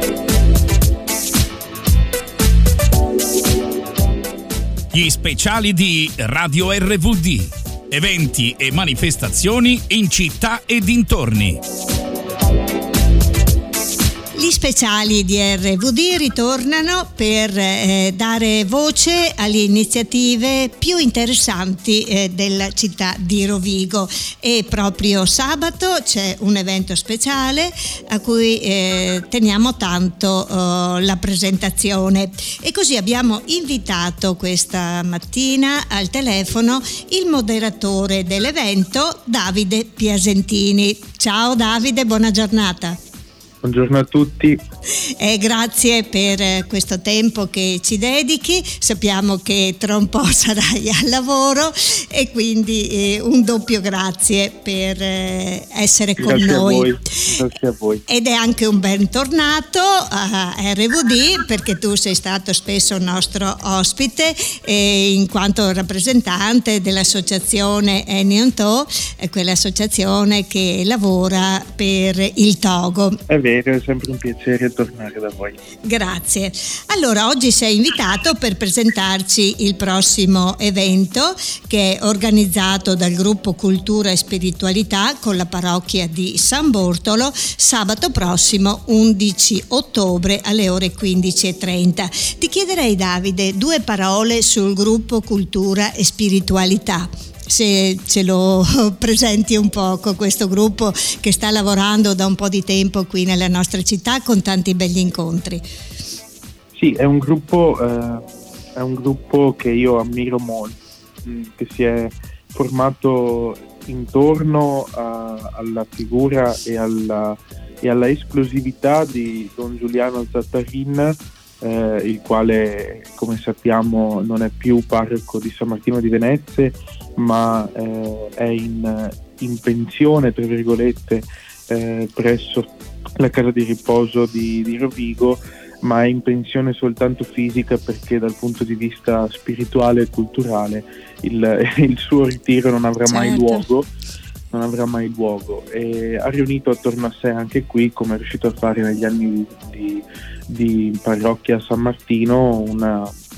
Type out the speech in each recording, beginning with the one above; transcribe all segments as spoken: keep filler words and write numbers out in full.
Gli speciali di Radio R V D, eventi e manifestazioni in città e dintorni. Gli speciali di R V D ritornano per eh, dare voce alle iniziative più interessanti eh, della città di Rovigo, e proprio sabato c'è un evento speciale a cui eh, teniamo tanto eh, la presentazione, e così abbiamo invitato questa mattina al telefono il moderatore dell'evento, Davide Piasentini. Ciao Davide, buona giornata. Buongiorno a tutti. Eh, grazie per questo tempo che ci dedichi. Sappiamo che tra un po' sarai al lavoro, e quindi eh, un doppio grazie per eh, essere grazie con noi. A voi. Grazie a voi. Ed è anche un bentornato a R V D, perché tu sei stato spesso nostro ospite eh, in quanto rappresentante dell'associazione Enion-To, eh, quell'associazione che lavora per il Togo. È vero. È sempre un piacere tornare da voi. Grazie. Allora, oggi sei invitato per presentarci il prossimo evento, che è organizzato dal gruppo Cultura e Spiritualità con la parrocchia di San Bortolo, sabato prossimo undici ottobre alle ore quindici e trenta. Ti chiederei, Davide, due parole sul gruppo Cultura e Spiritualità. Se ce lo presenti un poco, questo gruppo che sta lavorando da un po' di tempo qui nella nostra città con tanti begli incontri. Sì, è un gruppo eh, è un gruppo che io ammiro molto, che si è formato intorno a, alla figura e alla, e alla esplosività di Don Giuliano Zattarin, eh, il quale, come sappiamo, non è più parroco di San Martino di Venezia, ma eh, è in, in pensione, tra virgolette, eh, presso la casa di riposo di, di Rovigo, ma è in pensione soltanto fisica, perché dal punto di vista spirituale e culturale il, il suo ritiro non avrà certo. mai luogo non avrà mai luogo e ha riunito attorno a sé anche qui, come è riuscito a fare negli anni di, di parrocchia a San Martino, una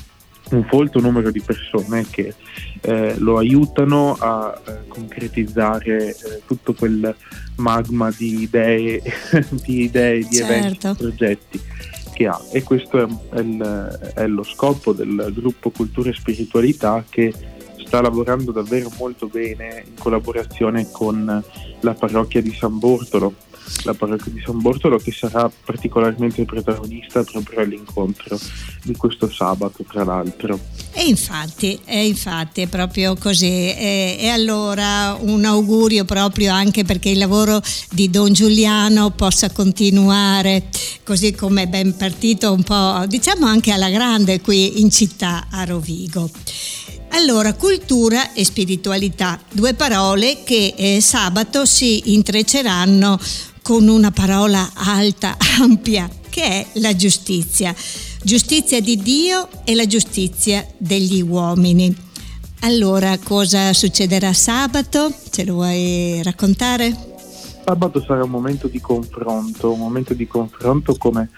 un folto numero di persone che eh, lo aiutano a eh, concretizzare eh, tutto quel magma di idee, di idee, di certo. eventi, progetti che ha. E questo è, è, il, è lo scopo del gruppo Cultura e Spiritualità, che sta lavorando davvero molto bene in collaborazione con la parrocchia di San Bortolo. La parrocchia di San Bortolo, che sarà particolarmente protagonista proprio all'incontro di questo sabato, tra l'altro. E infatti, e infatti è proprio così. E, e allora un augurio proprio anche perché il lavoro di Don Giuliano possa continuare così come è ben partito, un po', diciamo, anche alla grande qui in città a Rovigo. Allora, cultura e spiritualità, due parole che eh, sabato si intrecceranno con una parola alta, ampia, che è la giustizia. Giustizia di Dio e la giustizia degli uomini. Allora, cosa succederà sabato? Ce lo vuoi raccontare? Sabato sarà un momento di confronto, un momento di confronto come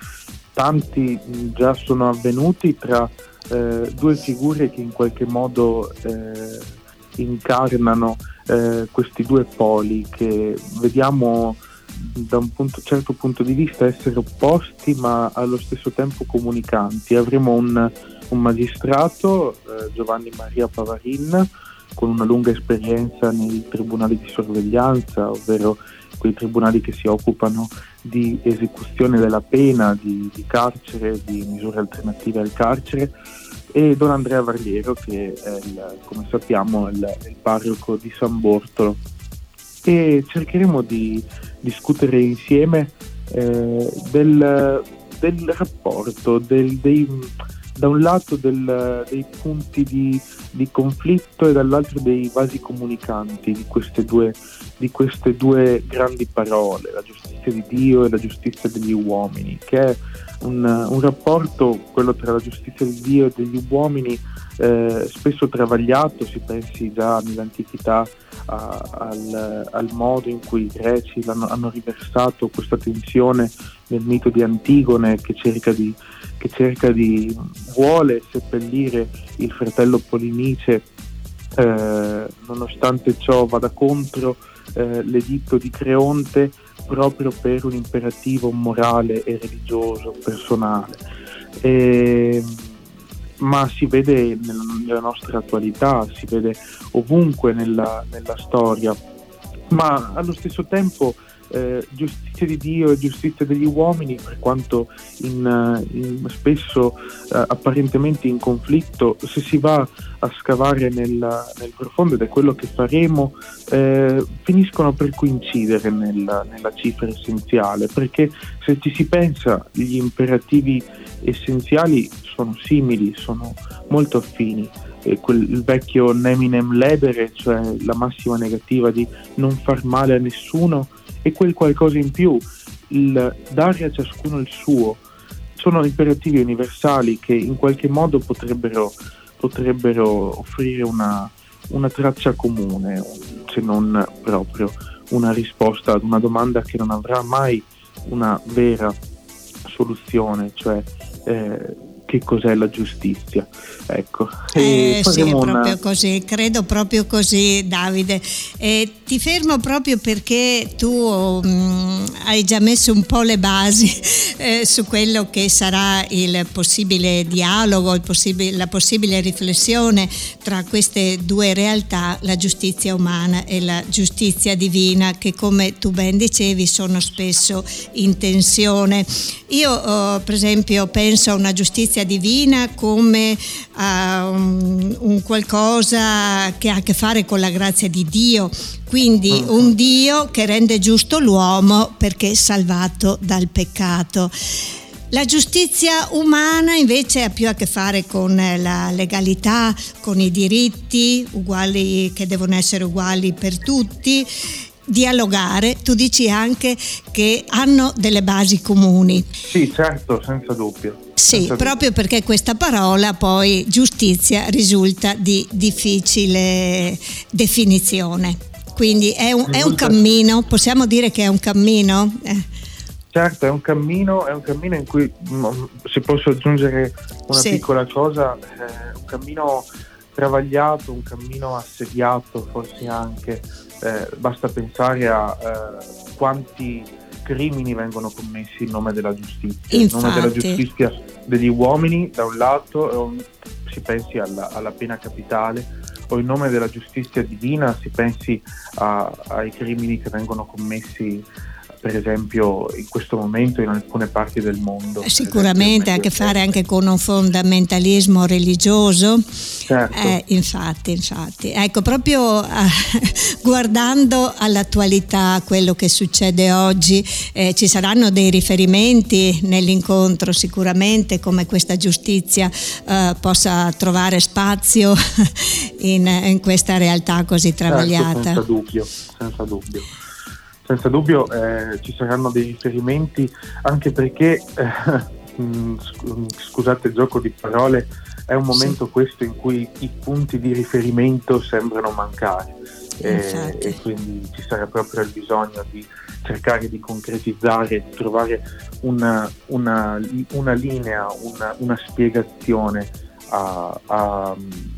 tanti già sono avvenuti tra eh, due figure che in qualche modo eh, incarnano eh, questi due poli che vediamo da un punto, certo punto di vista essere opposti, ma allo stesso tempo comunicanti. Avremo un, un magistrato, eh, Giovanni Maria Pavarin, con una lunga esperienza nei tribunali di sorveglianza, ovvero quei tribunali che si occupano di esecuzione della pena, di, di carcere, di misure alternative al carcere, e Don Andrea Varliero, che è il, come sappiamo, il, il parroco di San Bortolo. E cercheremo di discutere insieme eh, del, del rapporto, del, dei, da un lato del, dei punti di, di conflitto e dall'altro dei vasi comunicanti di queste due, di queste due grandi parole, la giustizia di Dio e la giustizia degli uomini, che è un, un rapporto, quello tra la giustizia di Dio e degli uomini, eh, spesso travagliato. Si pensi già nell'antichità a, al, al modo in cui i greci hanno, hanno riversato questa tensione nel mito di Antigone, che cerca di, che cerca di vuole seppellire il fratello Polinice, eh, nonostante ciò vada contro eh, l'editto di Creonte, proprio per un imperativo morale e religioso personale. E, ma si vede nella, nella nostra attualità, si vede ovunque nella, nella storia, ma allo stesso tempo eh, giustizia di Dio e giustizia degli uomini, per quanto in, in spesso eh, apparentemente in conflitto, se si va a scavare nel, nel profondo, ed è quello che faremo, eh, finiscono per coincidere nella, nella cifra essenziale, perché se ci si pensa gli imperativi essenziali sono simili, sono molto affini. E quel, il vecchio neminem ledere, cioè la massima negativa di non far male a nessuno, e quel qualcosa in più, il dare a ciascuno il suo, sono imperativi universali che in qualche modo potrebbero, potrebbero offrire una, una traccia comune, se non proprio una risposta ad una domanda che non avrà mai una vera soluzione, cioè eh, che cos'è la giustizia, ecco. Eh, sì, è proprio una... così, credo proprio così, Davide. Eh, ti fermo proprio perché tu um, hai già messo un po' le basi eh, su quello che sarà il possibile dialogo, il possibile, la possibile riflessione tra queste due realtà, la giustizia umana e la giustizia divina, che come tu ben dicevi sono spesso in tensione. Io oh, per esempio penso a una giustizia divina come a un, un qualcosa che ha a che fare con la grazia di Dio, quindi un Dio che rende giusto l'uomo perché è salvato dal peccato. La giustizia umana invece ha più a che fare con la legalità, con i diritti uguali, che devono essere uguali per tutti. Dialogare, tu dici anche che hanno delle basi comuni. Sì, certo, senza dubbio. Sì, senza proprio dubbio. Perché questa parola poi giustizia risulta di difficile definizione. Quindi è un, è un cammino, possiamo dire che è un cammino? Eh. Certo, è un cammino, è un cammino in cui mh, se posso aggiungere una sì. piccola cosa, è un cammino travagliato, un cammino assediato forse anche. Eh, basta pensare a eh, quanti crimini vengono commessi in nome della giustizia, Infatti. in nome della giustizia degli uomini da un lato, o, si pensi alla, alla pena capitale, o in nome della giustizia divina si pensi a, ai crimini che vengono commessi per esempio in questo momento in alcune parti del mondo. Sicuramente ha a che fare anche con un fondamentalismo religioso. Certo. Eh, infatti, infatti. Ecco, proprio eh, guardando all'attualità, a quello che succede oggi, eh, ci saranno dei riferimenti nell'incontro sicuramente, come questa giustizia eh, possa trovare spazio in, in questa realtà così travagliata. Certo, senza dubbio, senza dubbio. Senza dubbio eh, ci saranno dei riferimenti, anche perché, eh, scusate il gioco di parole, è un momento sì. questo in cui i punti di riferimento sembrano mancare eh, e quindi ci sarà proprio il bisogno di cercare di concretizzare, di trovare una, una, una linea, una, una spiegazione a, a,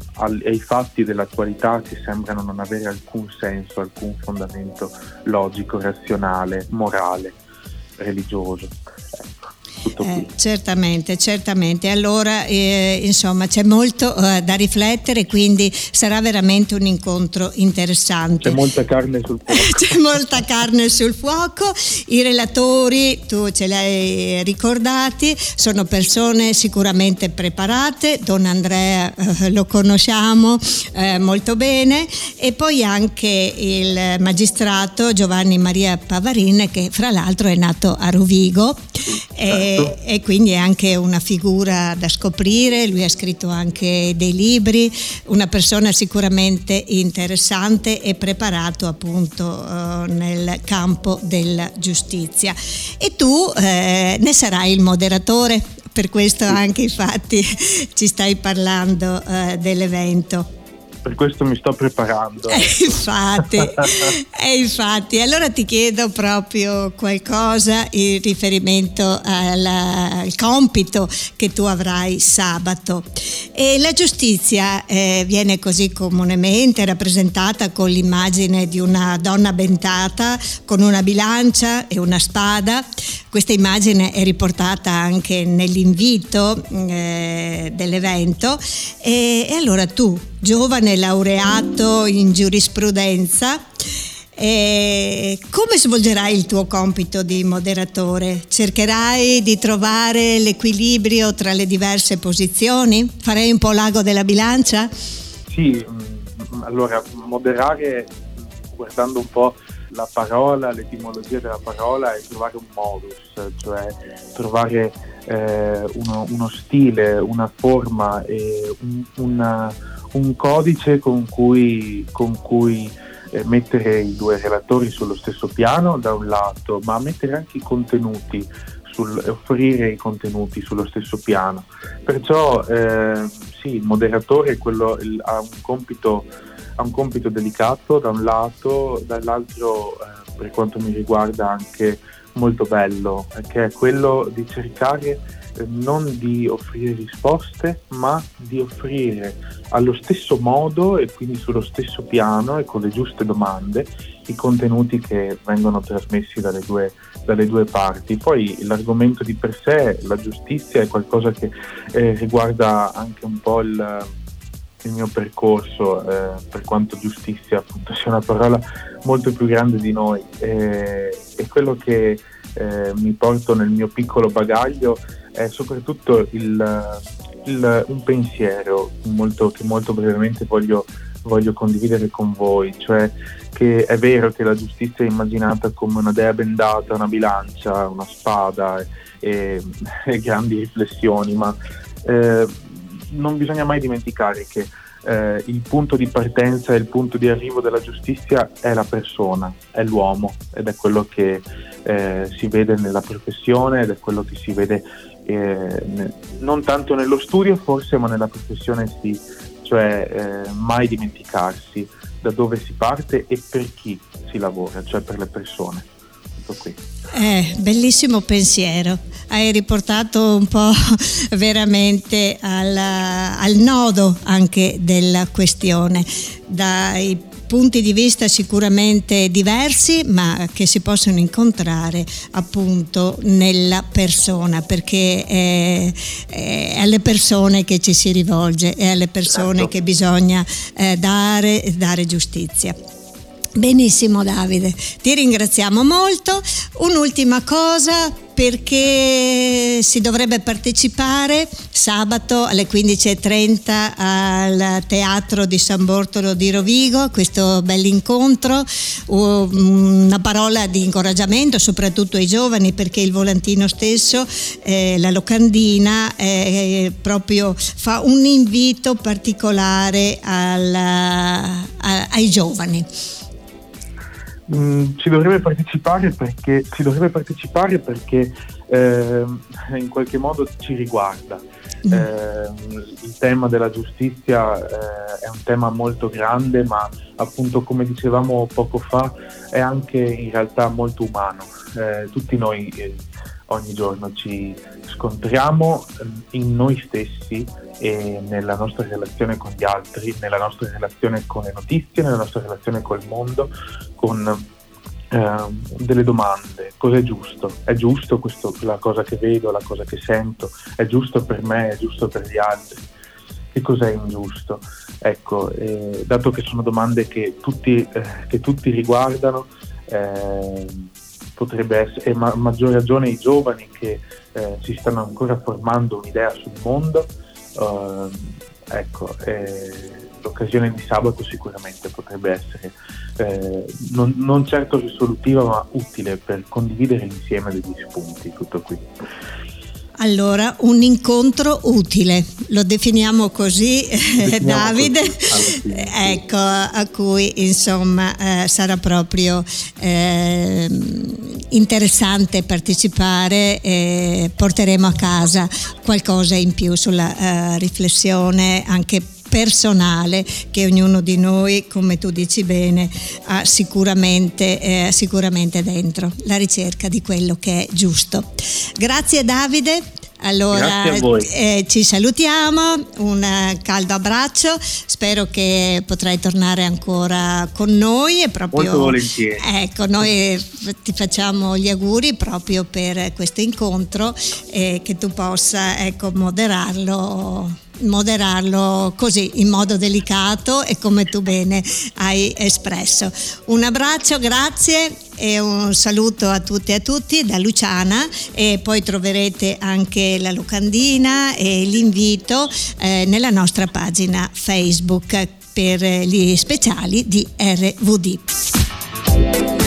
ai fatti dell'attualità che sembrano non avere alcun senso, alcun fondamento logico, razionale, morale, religioso. Ecco, tutto qui. Eh, certamente, certamente. Allora, eh, insomma, c'è molto eh, da riflettere, quindi sarà veramente un incontro interessante. C'è molta carne sul fuoco. C'è molta carne sul fuoco. I relatori, tu ce li hai ricordati, sono persone sicuramente preparate. Don Andrea eh, lo conosciamo eh, molto bene, e poi anche il magistrato Giovanni Maria Pavarin, che fra l'altro è nato a Rovigo. E, e quindi è anche una figura da scoprire. Lui ha scritto anche dei libri, una persona sicuramente interessante e preparato appunto uh, nel campo della giustizia. E tu eh, ne sarai il moderatore, per questo anche infatti ci stai parlando eh, dell'evento. Per questo mi sto preparando. Eh, infatti, eh, infatti, allora ti chiedo proprio qualcosa in riferimento alla, al compito che tu avrai sabato. E la giustizia eh, viene così comunemente rappresentata con l'immagine di una donna bentata con una bilancia e una spada. Questa immagine è riportata anche nell'invito eh, dell'evento e, e allora tu, giovane laureato in giurisprudenza, eh, come svolgerai il tuo compito di moderatore? Cercherai di trovare l'equilibrio tra le diverse posizioni? Farei un po' l'ago della bilancia? Sì, allora moderare, guardando un po' la parola, l'etimologia della parola, è trovare un modus, cioè trovare eh, uno, uno stile, una forma e un, una, un codice con cui, con cui eh, mettere i due relatori sullo stesso piano da un lato, ma mettere anche i contenuti, sul, offrire i contenuti sullo stesso piano. Perciò eh, sì, il moderatore è quello, il, ha un compito ha un compito delicato da un lato, dall'altro eh, per quanto mi riguarda anche molto bello, che è quello di cercare eh, non di offrire risposte, ma di offrire allo stesso modo e quindi sullo stesso piano e con le giuste domande i contenuti che vengono trasmessi dalle due, dalle due parti. Poi l'argomento di per sé, la giustizia, è qualcosa che eh, riguarda anche un po' il il mio percorso, eh, per quanto giustizia appunto sia una parola molto più grande di noi, eh, e quello che eh, mi porto nel mio piccolo bagaglio è soprattutto il, il, un pensiero molto, che molto brevemente voglio, voglio condividere con voi, cioè che è vero che la giustizia è immaginata come una dea bendata, una bilancia, una spada e, e, e grandi riflessioni, ma eh, non bisogna mai dimenticare che eh, il punto di partenza e il punto di arrivo della giustizia è la persona, è l'uomo, ed è quello che eh, si vede nella professione ed è quello che si vede eh, ne, non tanto nello studio forse, ma nella professione sì, cioè eh, mai dimenticarsi da dove si parte e per chi si lavora, cioè per le persone. Tutto qui. Eh, bellissimo pensiero, hai riportato un po' veramente al, al nodo anche della questione, dai punti di vista sicuramente diversi, ma che si possono incontrare appunto nella persona, perché è, è alle persone che ci si rivolge, è alle persone certo. che bisogna eh, dare, dare giustizia. Benissimo Davide, ti ringraziamo molto. Un'ultima cosa, perché si dovrebbe partecipare sabato alle quindici e trenta al Teatro di San Bortolo di Rovigo a questo bell'incontro, una parola di incoraggiamento soprattutto ai giovani, perché il volantino stesso, eh, la locandina, eh, proprio fa un invito particolare alla, a, ai giovani. Mm, ci dovrebbe partecipare perché ci dovrebbe partecipare perché eh, in qualche modo ci riguarda. Mm. Eh, il tema della giustizia eh, è un tema molto grande, ma appunto, come dicevamo poco fa, è anche in realtà molto umano. Eh, tutti noi eh, ogni giorno ci scontriamo in noi stessi e nella nostra relazione con gli altri, nella nostra relazione con le notizie, nella nostra relazione col mondo, con eh, delle domande. Cos'è giusto? È giusto questo, la cosa che vedo, la cosa che sento? È giusto per me? È giusto per gli altri? Che cos'è ingiusto? Ecco, eh, dato che sono domande che tutti, eh, che tutti riguardano, eh, potrebbe essere, e ma, maggior ragione i giovani che eh, si stanno ancora formando un'idea sul mondo, Uh, ecco, eh, l'occasione di sabato sicuramente potrebbe essere eh, non, non certo risolutiva, ma utile per condividere insieme degli spunti. Tutto qui. Allora, un incontro utile, lo definiamo così, definiamo Davide, così. Ecco, a cui insomma eh, sarà proprio eh, interessante partecipare e porteremo a casa qualcosa in più sulla eh, riflessione anche personale che ognuno di noi, come tu dici bene, ha sicuramente, eh, sicuramente dentro, la ricerca di quello che è giusto. Grazie Davide. Allora eh, ci salutiamo, un caldo abbraccio, spero che potrai tornare ancora con noi e proprio, molto volentieri. Ecco, noi ti facciamo gli auguri proprio per questo incontro e che tu possa, ecco, moderarlo moderarlo così in modo delicato e come tu bene hai espresso. Un abbraccio, grazie e un saluto a tutte e a tutti da Luciana, e poi troverete anche la locandina e l'invito eh, nella nostra pagina Facebook per gli speciali di R V D.